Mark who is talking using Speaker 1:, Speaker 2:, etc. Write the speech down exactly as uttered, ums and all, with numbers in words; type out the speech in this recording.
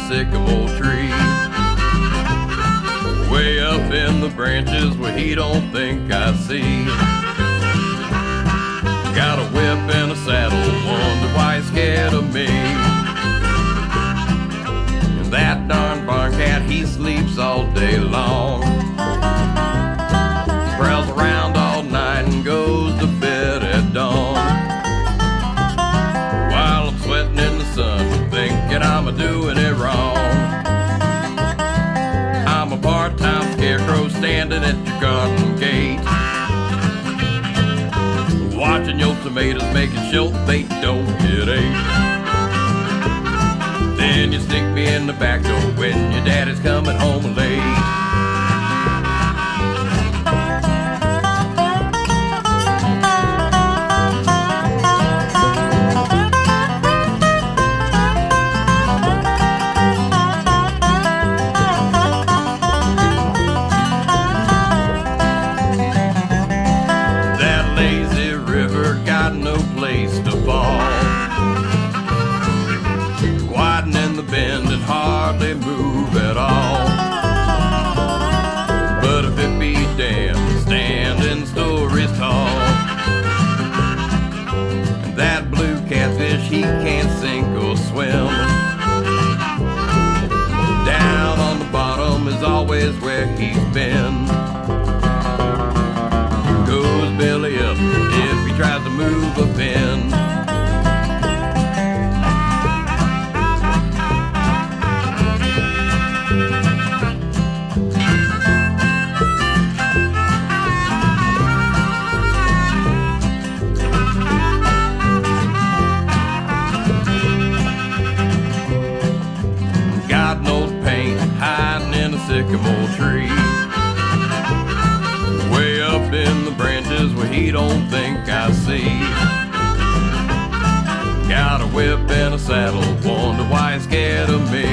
Speaker 1: sycamore tree. Way up in the branches where he don't think I see. Got a whip and a saddle, wonder why he's scared of me. And that darn barn cat, he sleeps all day long. Prowls around all night and goes to bed at dawn. While I'm sweating in the sun, thinking I'm a-doing it wrong. I'm a part-time scarecrow standing at your garden gate, watching your tomatoes, making sure they don't get ate. Then you stick me in the back door when your daddy's coming home late. Bend and hardly move at all. But if it be damned, standing stories tall. And that blue catfish, he can't sink or swim. Down on the bottom is always where he's been. Goes belly up if he tries to move a pin. Sycamore tree, way up in the branches where he don't think I see. Got a whip and a saddle, wonder why he's scared of me.